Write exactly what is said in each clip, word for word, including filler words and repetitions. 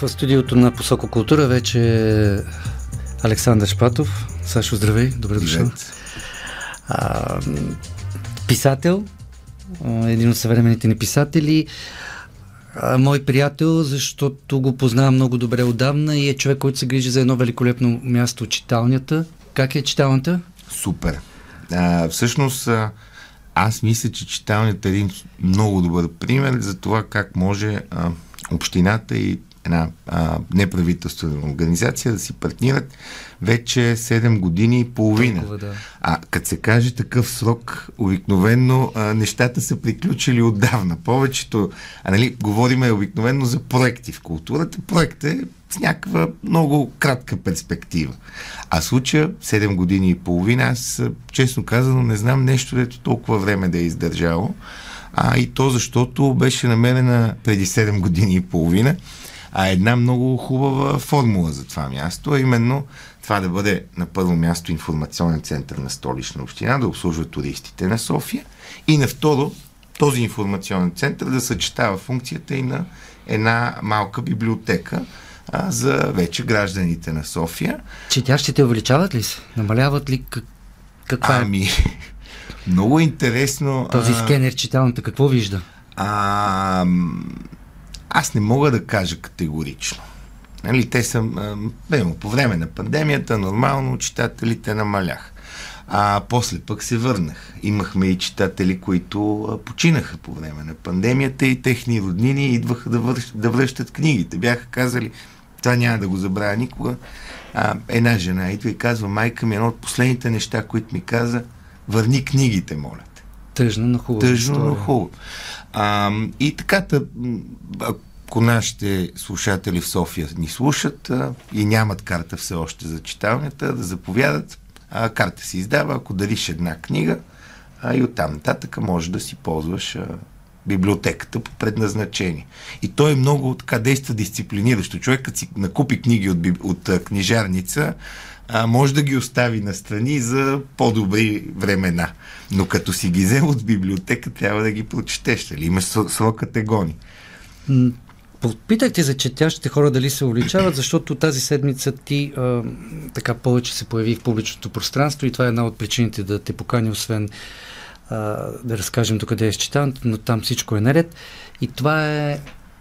В студиото на Посока култура вече Александър Шпатов. Сашо, здравей, добре дошъл. А, писател, един от съвременните ни писатели, а, мой приятел, защото го познавам много добре отдавна и е човек, който се грижи за едно великолепно място, читалнята. Как е читалната? Супер. А, всъщност, аз мисля, че читалнята е един много добър пример за това как може а, общината и една а, неправителствена организация да си партнират вече седем години и половина. Толкова, да. А като се каже такъв срок, обикновено а, нещата са приключили отдавна. Повечето, а нали, говориме обикновено за проекти в културата. Проект е с някаква много кратка перспектива. А в случая седем години и половина, аз честно казано не знам нещо, дето толкова време да е издържало. А и то защото беше намерена преди седем години и половина а една много хубава формула за това място, а именно това да бъде на първо място информационен център на Столична община, да обслужва туристите на София и на второ този информационен център да съчетава функцията и на една малка библиотека а, за вече гражданите на София. Четящите увеличават ли се? Намаляват ли? Как, каква е? Ами, много интересно. Този а... скенер читалната какво вижда? А... Аз не мога да кажа категорично. Нали, те са, а, по време на пандемията, нормално читателите намалях. А после пък се върнах. Имахме и читатели, които а, починаха по време на пандемията и техни роднини идваха да, върш, да връщат книгите. Бяха казали, това няма да го забравя никога. А, една жена идва и казва, майка ми, едно от последните неща, които ми каза, върни книгите, моля. Тъжно, но хубаво. Тъжно, но хубаво. А, и така, ако нашите слушатели в София ни слушат а, и нямат карта все още за читалнята, да заповядат. А, карта се издава, ако дариш една книга а, и оттам нататък може да си ползваш а, библиотеката по предназначение. И той е много така действа дисциплиниращо. Човек, като си накупи книги от, от а, книжарница, а, може да ги остави настрани за по-добри времена. Но като си ги взел от библиотека, трябва да ги прочетеш. Нали? Имаш срокът е гони. Попитахте за четящите хора дали се увеличават, защото тази седмица ти а, така повече се появи в публичното пространство и това е една от причините да те покани, освен а, да разкажем до къде е читалната, но там всичко е наред. И това е,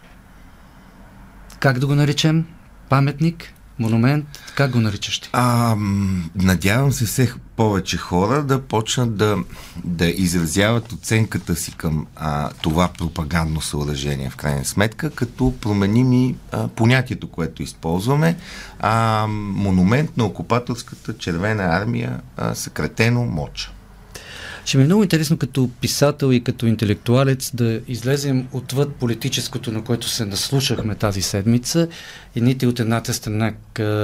как да го наречем? Паметник? Монумент? Как го наричаш ти? А, надявам се все повече хора да почнат да, да изразяват оценката си към а, това пропагандно съоръжение в крайна сметка, като променим и а, понятието, което използваме. А, монумент на окупаторската червена армия, а, съкратено МОЧА. Ще ми е много интересно като писател и като интелектуалец да излезем отвъд политическото, на което се наслушахме тази седмица. Едните от едната страна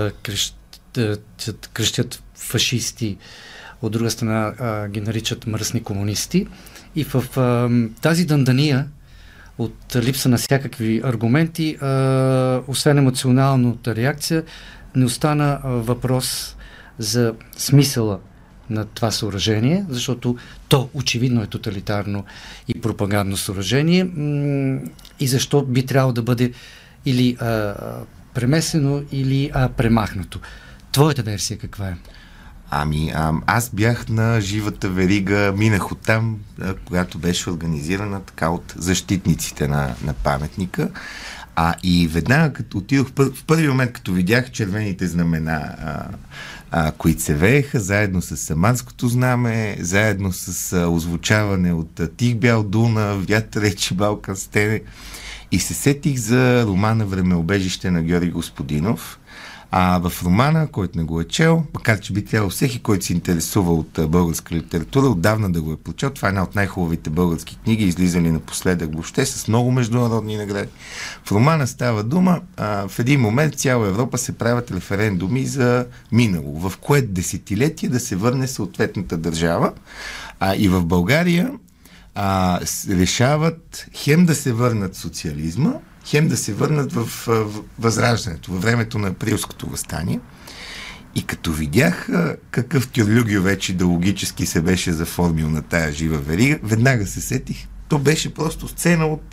крещят, крещят фашисти, от друга страна а, ги наричат мръсни комунисти. И в а, тази дъндания от липса на всякакви аргументи, а, освен емоционалната реакция, не остана а, въпрос за смисъла на това съоръжение, защото то очевидно е тоталитарно и пропагандно съоръжение и защо би трябвало да бъде или а, премесено, или а, премахнато. Твоята версия каква е? Ами, а, аз бях на живата верига, минах оттам, а, когато беше организирана така от защитниците на, на паметника. А и веднага, като отидох, в първи момент, като видях червените знамена, а, а, които се вееха, заедно с Саманското знаме, заедно с а, озвучаване от а, Тих бял Дунав, вятър речи Балкан стене, и се сетих за романа Времеобежище на Георги Господинов. А в романа, който не го е чел, макар че би трябвало всеки, който се интересува от а, българска литература, отдавна да го е прочел. Това е една от най-хубавите български книги, излизали напоследък въобще, с много международни награди. В романа става дума, а, в един момент в цяла Европа се правят референдуми за минало, в което десетилетие да се върне съответната държава. А, и в България а, решават хем да се върнат социализма, хем да се върнат в, в възраждането, във времето на априлското въстание. И като видях а, какъв тюрлюгио вече идеологически се беше заформил на тая жива верига, веднага се сетих. То беше просто сцена от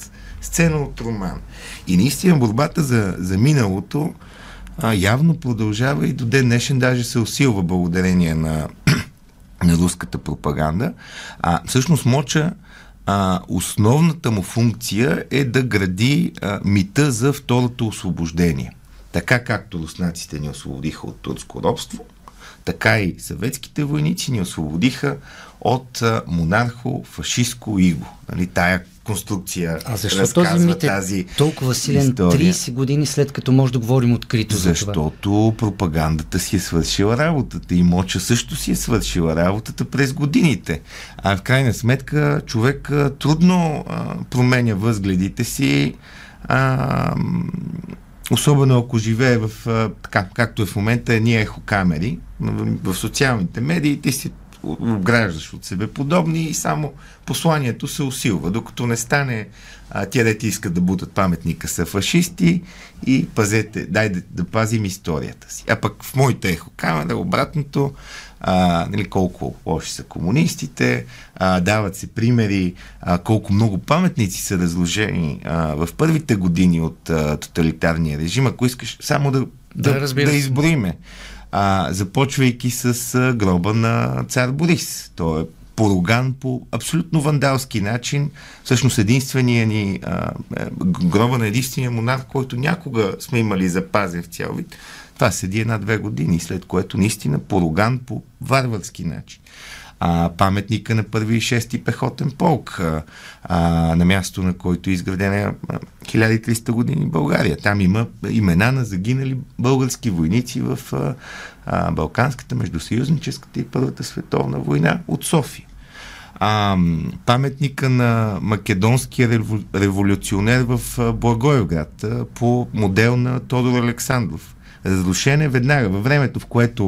сцена от роман. И наистина борбата за, за миналото а, явно продължава и до ден днешен, даже се усилва благодарение на, на руската пропаганда. А, всъщност Моча, а, основната му функция е да гради а, мита за второто освобождение. Така както руснаците ни освободиха от турско робство, така и съветските войници ни освободиха от а, монархо-фашистско иго. Нали, тая конструкция а защо този мит е тази толкова силен история? трийсет години след като може да говорим открито за това? Защото пропагандата си е свършила работата и Моча също си е свършила работата през годините. А в крайна сметка човек а, трудно а, променя възгледите си, а, особено ако живее в, а, така, както е в момента, ние ехокамери в, в социалните медии, ти си обграждаш от себе подобни и само посланието се усилва, докато не стане а, тя дете искат да будат паметника са фашисти и пазете, дай да, да пазим историята си. А пък в моята ехокамера обратното, а, нали, колко лоши са комунистите, а, дават се примери а, колко много паметници са разложени а, в първите години от а, тоталитарния режим, ако искаш само да, да, да, да изброиме. А, започвайки с а, гроба на цар Борис. Той е поруган по абсолютно вандалски начин. Всъщност единствения ни а, гроба на единствения монарх, който някога сме имали запазен в цял вид. Това седи една-две години, след което наистина поруган по варварски начин. А, паметника на първи и шести пехотен полк, а, а, на място, на който е изградена хиляда и триста години България. Там има имена на загинали български войници в а, а, Балканската, Междусъюзническата и Първата световна война от София. А, паметника на македонския револю... революционер в а, Благоевград а, по модел на Тодор Александров. Разрушен е веднага, във времето, в което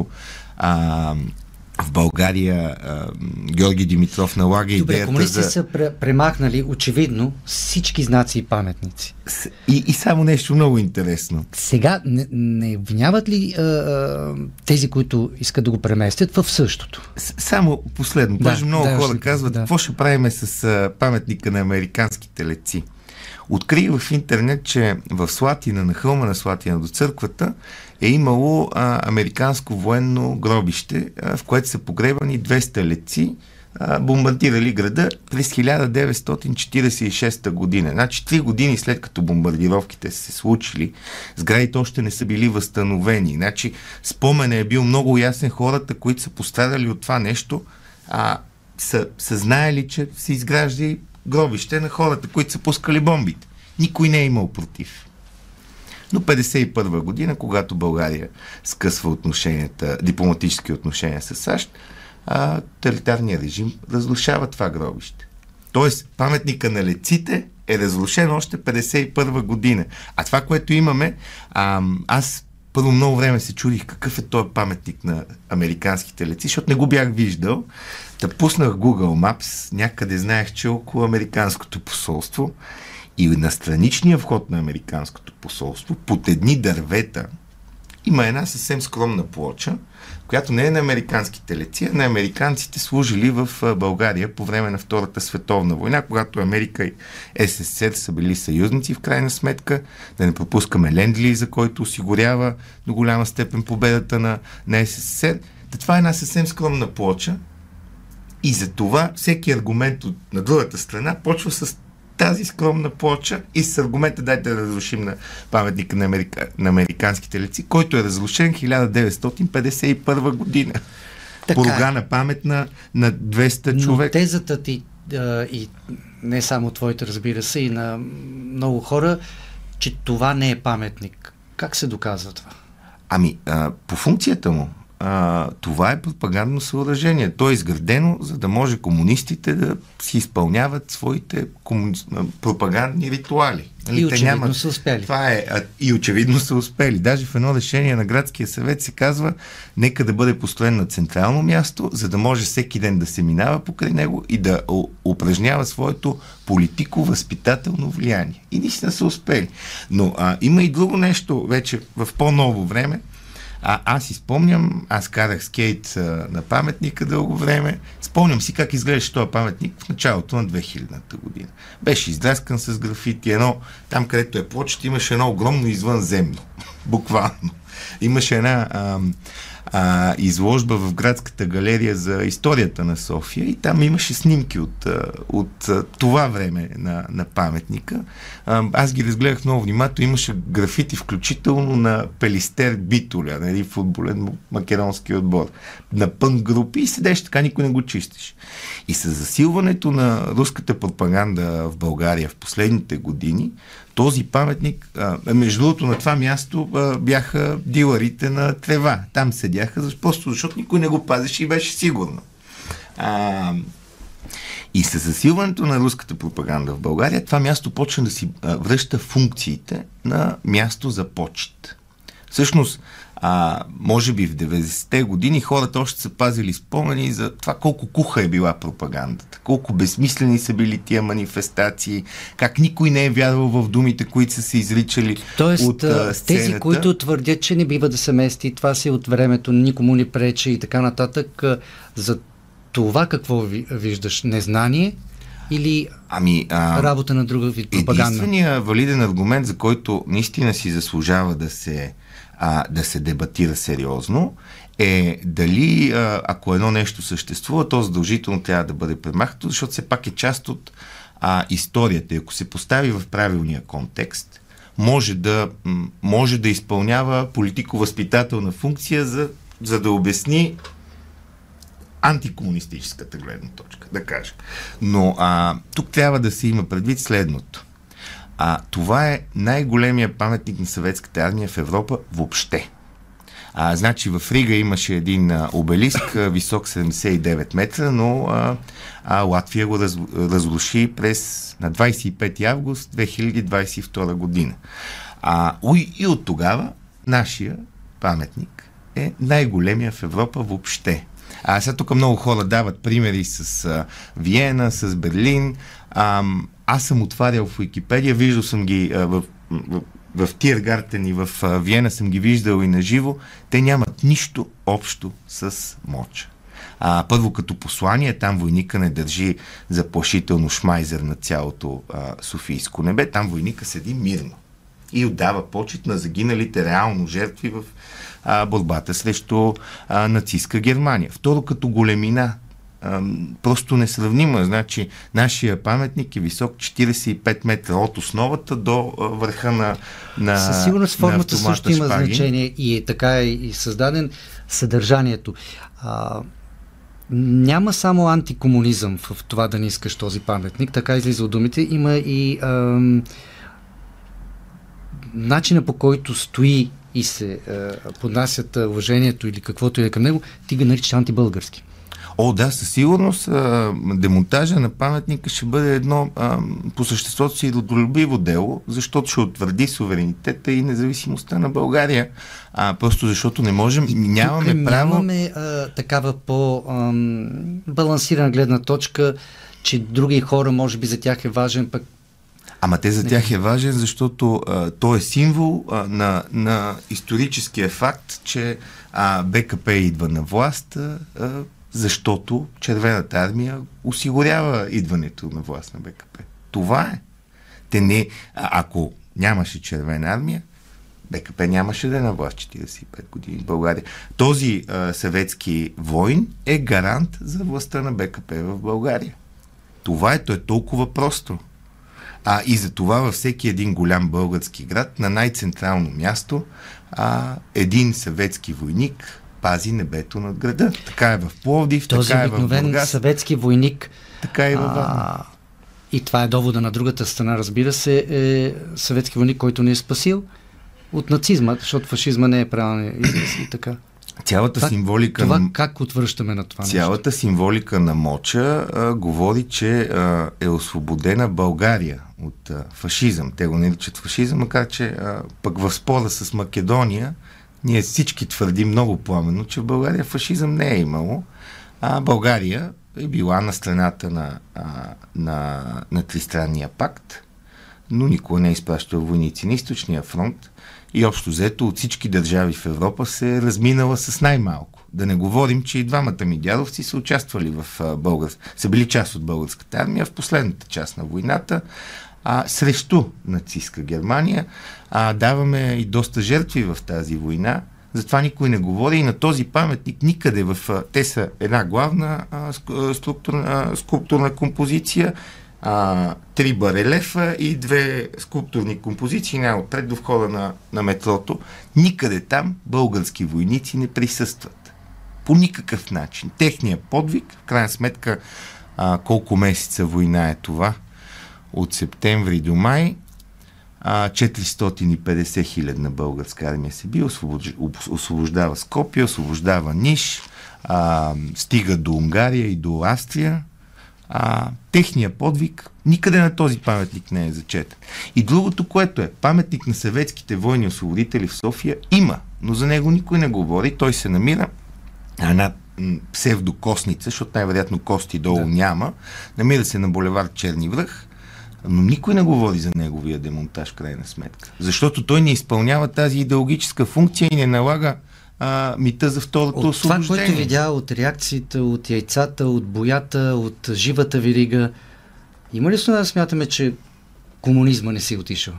а, в България а, Георги Димитров налага идеята за... Добре, комунисти са премахнали очевидно всички знаци и паметници. И, и само нещо много интересно. Сега не, не обвиняват ли а, а, тези, които искат да го преместят в същото? С, само последно. Да, много да, хора ще, казват, да. Какво ще правим с а, паметника на американските летци? Открих в интернет, че в Слатина, на хълма на Слатина до църквата, е имало а, американско военно гробище, а, в което са погребани двеста летци, а, бомбардирали града през хиляда деветстотин четиридесет и шеста година. Значи три години след като бомбардировките са се случили, сградите още не са били възстановени. Значи споменът е бил много ясен. Хората, които са пострадали от това нещо, а, са, са знаели, че се изгражда гробище на хората, които са пускали бомбите. Никой не е имал против. Но петдесет и първа година, когато България скъсва отношенията, дипломатически отношения с САЩ, а, тоталитарният режим разрушава това гробище. Тоест, паметника на летците е разрушен още петдесет и първа година. А това, което имаме, а, аз първо много време се чудих какъв е този паметник на американските летци, защото не го бях виждал. Та пуснах Google Maps, някъде знаех, че около американското посолство и на страничния вход на американското посолство под едни дървета има една съвсем скромна плоча, която не е на американските летци, а на американците служили в България по време на Втората световна война, когато Америка и Ес Ес Ес Ер са били съюзници в крайна сметка. Да не пропускаме Ленд-Лиз, за който осигурява до голяма степен победата на, на Ес Ес Ес Ер. Да, това е една съвсем скромна плоча и за това всеки аргумент от, на другата страна почва с тази скромна плоча и с аргумента дайте да разрушим на паметника на, Америка, на американските летци, който е разрушен хиляда деветстотин петдесет и първа година. Поругана памет на, на двеста човека. Но тезата ти а, и не само твоите, разбира се, и на много хора, че това не е паметник. Как се доказва това? Ами, а, по функцията му. А, това е пропагандно съоръжение. То е изградено, за да може комунистите да си изпълняват своите комуни... пропагандни ритуали. И очевидно нямат... са успели. Това е, а, и очевидно са успели. Даже в едно решение на Градския съвет се казва, нека да бъде построен на централно място, за да може всеки ден да се минава покрай него и да упражнява своето политико-възпитателно влияние. И наистина са успели. Но а, има и друго нещо вече в по-ново време. А, аз си спомням, аз карах скейт а, на паметника дълго време. Спомням си как изглеждаше този паметник в началото на две хилядната година. Беше издраскан с графити. Едно, там където е плочът, имаше едно огромно извънземно. Буквално. Имаше една а, а, изложба в Градската галерия за историята на София и там имаше снимки от, от това време на, на паметника. А, аз ги разгледах много внимателно. Имаше графити включително на Пелистер Битоля, нали, футболен македонски отбор, на пънк групи и седеш така, никой не го чистиш. И с засилването на руската пропаганда в България в последните години, този паметник, а, между другото на това място а, бяха дилърите на трева. Там седяха, просто защото никой не го пазеше и беше сигурно. А, и с засилването на руската пропаганда в България, това място почна да си а, връща функциите на място за почет. Всъщност, а, може би в деветдесетте години хората още са пазили спомени за това колко куха е била пропагандата, колко безсмислени са били тия манифестации, как никой не е вярвал в думите, които са се изричали. Тоест, от а, сцената. Тези, които твърдят, че не бива да се мести, това си от времето, никому не пречи и така нататък, за това какво виждаш? Незнание или ами, а, работа на друга вид пропаганда? Единственият валиден аргумент, за който наистина си заслужава да се А, да се дебатира сериозно, е дали а, ако едно нещо съществува, то задължително трябва да бъде премахнато, защото все пак е част от а, историята. И ако се постави в правилния контекст, може да, м- може да изпълнява политико-възпитателна функция, за, за да обясни антикомунистическата гледна точка, да кажа. Но а, тук трябва да се има предвид следното. А това е най-големия паметник на съветската армия в Европа въобще. А, значи в Рига имаше един а, обелиск, а, висок седемдесет и девет метра, но а, а, Латвия го раз, разруши през на двадесет и пети август две хиляди двадесет и втора година. А, и, и от тогава нашия паметник е най-големия в Европа въобще. А сега тук много хора дават примери с а, Виена, с Берлин. А, аз съм отварял в Уикипедия, виждал съм ги а, в, в, в Тиргартен и в а, Виена съм ги виждал и наживо. Те нямат нищо общо с моча. А, първо като послание, там войника не държи заплашително шмайзер на цялото а, Софийско небе, там войника седи мирно и отдава почет на загиналите реално жертви в а, борбата срещу а, нацистска Германия. Второ, като големина, а, просто несравнима. Значи, нашия паметник е висок четиридесет и пет метра от основата до а, върха на, на със сигурност формата също има шпаги. значение и е така и създаден съдържанието. А, няма само антикомунизъм в това да не искаш този паметник, така излиза от думите. Има и ам, начина, по който стои и се а, поднасят уважението или каквото и е към него, ти го наричаш антибългарски. О, да, със сигурност а, демонтажа на паметника ще бъде едно а, по съществото си родолюбиво дело, защото ще утвърди суверенитета и независимостта на България. А, просто защото не можем, нямаме Тук право... Нямаме а, такава по-балансирана гледна точка, че други хора, може би за тях е важен, пък Ама те за тях е важен, защото а, той е символ а, на, на историческия факт, че а, БКП идва на власт, а, защото Червената армия осигурява идването на власт на БКП. Това е. Те не, а, ако нямаше Червена армия, БКП нямаше да е на власт четиридесет и пет години в България. Този а, съветски войн е гарант за властта на БКП в България. Това е, то е толкова просто. А и за това във всеки един голям български град, на най-централно място, а, един съветски войник пази небето над града. Така е в Пловдив, този така е в обикновен Бургас, съветски войник. така е и във Варна. А, и това е довода на другата страна, разбира се, е съветски войник, който ни е спасил от нацизма, защото фашизма не е правилен израз и така. Цялата това, символика... Това на... как отвръщаме на това Цялата нещо? символика на моча а, говори, че а, е освободена България от а, фашизъм. Те го наричат фашизъм, макар че а, пък в спора с Македония ние всички твърдим много пламенно, че в България фашизъм не е имало, а България е била на страната на, а, на, на Тристранния пакт, но никога не е изпращал войници на Източния фронт и общо взето от всички държави в Европа се е разминала с най-малко. Да не говорим, че и двамата ми дядовци са участвали в българ... са били част от българската армия в последната част на войната, а, срещу нацистска Германия. А, даваме и доста жертви в тази война. Затова никой не говори и на този паметник никъде в... Те са една главна а, скулптурна, скулптурна композиция, а, три барелефа и две скулптурни композиции няма отпред до входа на, на метрото. Никъде там български войници не присъстват. По никакъв начин. Техният подвиг, в крайна сметка, а, колко месеца война е това? От септември до май, а, четиристотин и петдесет хилядна българска армия се би, освобождава Скопие, освобождава Ниш, а, стига до Унгария и до Австрия. А, техният подвиг никъде на този паметник не е зачетен. И другото, което е паметник на съветските военни освободители в София, има, но за него никой не говори. Той се намира на една псевдокостница, защото най-вероятно кости долу да. няма. Намира се на булевард Черни връх, но никой не говори за неговия демонтаж в крайна сметка. Защото той не изпълнява тази идеологическа функция и не налага а, мита за второто от освобождение. Това, което видя от реакциите, от яйцата, от боята, от живата верига, има ли основа да смятаме, че комунизма не си отишъл?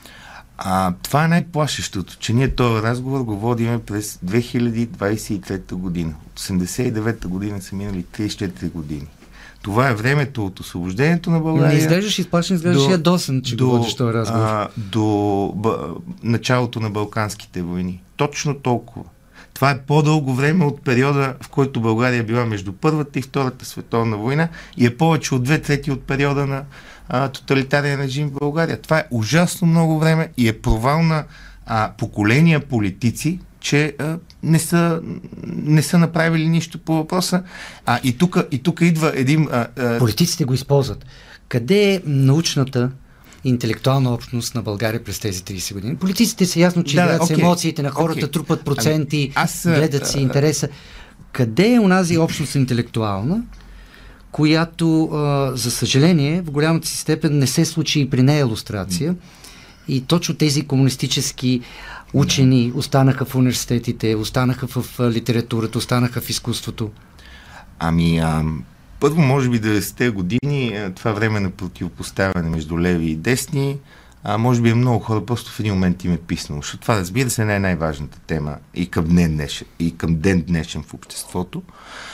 А, това е най-плашещото, че ние този разговор го водиме през две хиляди двадесет и трета година. От осемдесет и девета година са минали тридесет и четири години. Това е времето от освобождението на България. Не изглеждаш изплашен, изглеждаш ядосан, че до, го водиш този разговор. А, до бъ, началото на Балканските войни. Точно толкова. Това е по-дълго време от периода, в който България е била между Първата и Втората световна война и е повече от две трети от периода на а, тоталитарен режим в България. Това е ужасно много време и е провал на а, поколения политици, че а, не, са, не са направили нищо по въпроса. А, и тук и тук идва един... А, а... Политиците го използват. Къде е научната интелектуална общност на България през тези тридесет години? Политиците са ясно, че да, играят okay. с емоциите на хората, okay. трупат проценти, ами, аз, гледат си интереса. Къде е онази общност интелектуална, която, а, за съжаление, в голямата си степен не се случи и при нея илюстрация. И точно тези комунистически учени да. останаха в университетите, останаха в литературата, останаха в изкуството. Ами, а, първо, може би деветдесетте години, това време на противопоставяне между леви и десни, а, може би е много хора, просто в един момент им е писнало. Защото това, разбира се, не е най-важната тема и към ден днешен, и към ден днешен в обществото.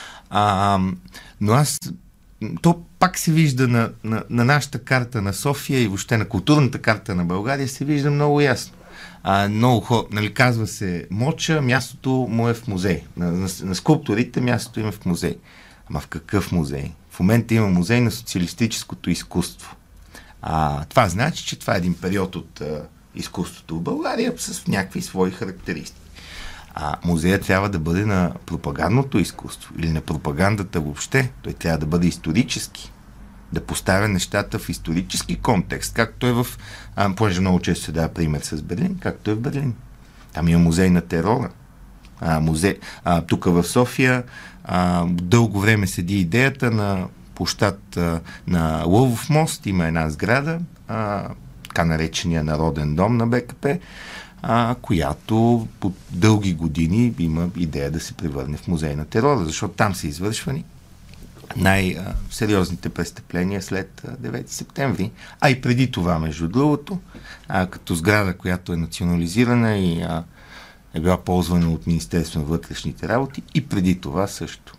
А, но аз то пак се вижда на, на, на нашата карта на София и въобще на културната карта на България се вижда много ясно. А, много хора, нали, казва се Моча, мястото му е в музей. На, на, на скулпторите мястото им е в музей. Ама в какъв музей? В момента има музей на социалистическото изкуство. А, това значи, че това е един период от а, изкуството в България с някакви свои характеристики. А музея трябва да бъде на пропагандното изкуство или на пропагандата въобще. Той трябва да бъде исторически. Да поставя нещата в исторически контекст, както е в... А, понеже много често се дава пример с Берлин, както е в Берлин. Там има музей на терора. А, музей, а, тук в София а, дълго време седи идеята на площад а, на Лъвов мост. Има една сграда, а, така наречения Народен дом на Б К П, а, която по дълги години има идея да се превърне в музей на терора, защото там са извършвани най-сериозните престъпления след девети септември. А и преди това, между другото, а, като сграда, която е национализирана и а, е била ползвана от Министерство на вътрешните работи, и преди това също.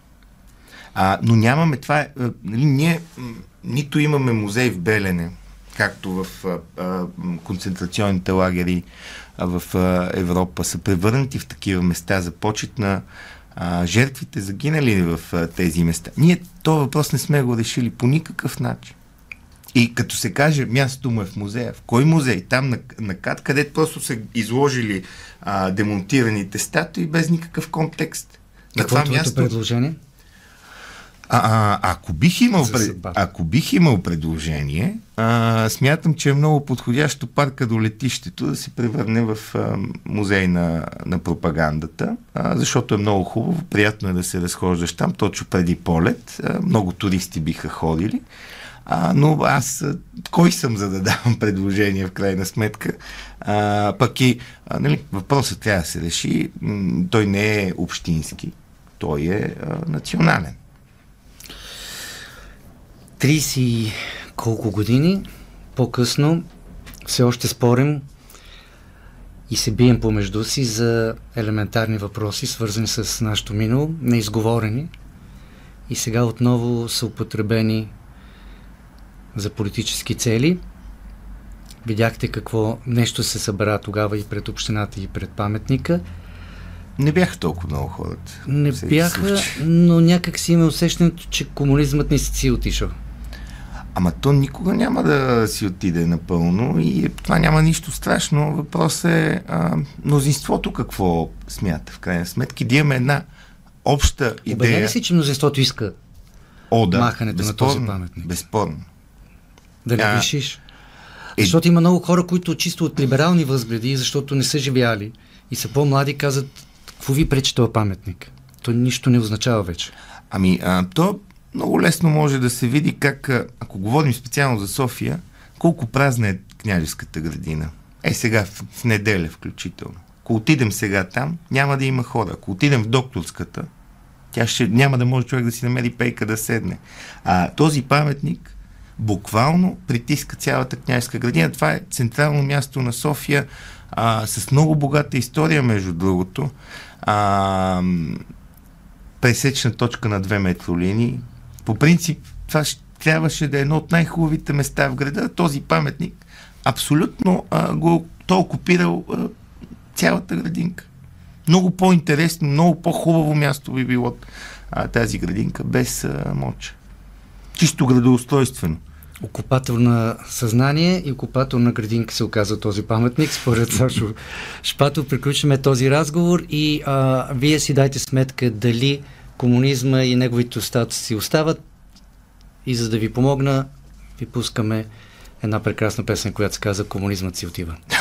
А, но нямаме това. Е, нали, ние нито имаме музей в Белене, както в а, а, концентрационните лагери а, в а, Европа са превърнати в такива места за почет на а, жертвите загинали в а, тези места. Ние този въпрос не сме го решили по никакъв начин. И като се каже мястото му е в музея, в кой музей? Там на, на КАТ, където просто са изложили а, демонтираните статуи без никакъв контекст. Какво е твоето предложение? А, а, ако, бих имал, ако бих имал предложение, а, смятам, че е много подходящо парка до летището да се превърне в а, музей на, на пропагандата, а, защото е много хубаво, приятно е да се разхождаш там, точно преди полет. А, много туристи биха ходили. А, но аз кой съм, за да давам предложение в крайна сметка? А, пък и а, нали, въпросът трябва да се реши. М- той не е общински, той е а, национален. трийсет и колко години по-късно все още спорим и се бием помежду си за елементарни въпроси, свързани с нашето минало, неизговорени, и сега отново са употребени за политически цели. Видяхте какво нещо се събра тогава и пред общината, и пред паметника. Не бяха толкова много хората. Не бяха, случай. Но някак си има усещането, че комунизмът не си отишъл. Ама то никога няма да си отиде напълно и това няма нищо страшно. Въпросът е а, мнозинството какво смята в крайна сметка. Да имаме една обща идея. Убеден ли си, че мнозинството иска О, да, махането на този паметник? Безспорно. Да не решиш. Е... Защото има много хора, които чисто от либерални възгледи, защото не са живяли и са по-млади, казват: какво ви пречи този паметник? То нищо не означава вече. Ами, а, то много лесно може да се види как, ако говорим специално за София, колко празна е Княжеската градина. Е, сега в, в неделя включително. Ако отидем сега там, няма да има хора. Ако отидем в Докторската, тя ще, няма да може човек да си намери пейка да седне. А този паметник буквално притиска цялата Княжеска градина. Това е централно място на София, а, с много богата история, между другото. А, пресечна точка на две метролинии. По принцип, това ще, трябваше да е едно от най-хубавите места в града. Този паметник абсолютно а, го то окупирал а, цялата градинка. Много по-интересно, много по-хубаво място би било а, тази градинка без а, моча. Чисто градоустройствено. Окупатор на съзнание и окупатор на градинка се оказа този паметник. Според Сашо Шпатов приключваме този разговор и а, вие си дайте сметка дали комунизма и неговите остатъци си остават, и за да ви помогна, ви пускаме една прекрасна песен, която се казва "Комунизмът си отива".